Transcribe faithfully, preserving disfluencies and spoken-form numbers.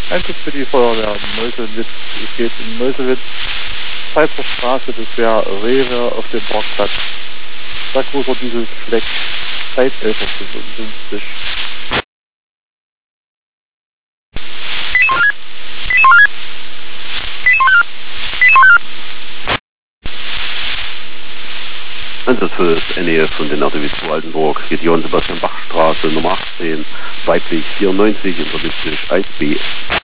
Einsatz für die Feuerwehr Meuselwitz. Es geht in Meuselwitz, Pfeiffer Straße, das wäre Rewe auf dem Parkplatz. Sackgroßer Diesel Fleck, Zeit elf Uhr fünfundfünfzig. Einsatz für das N E F von den R D W zwei Altenburg, Region Sebastian Bach Straße Nummer achtzehn, weiblich vierundneunzig, unterlistlich eins B.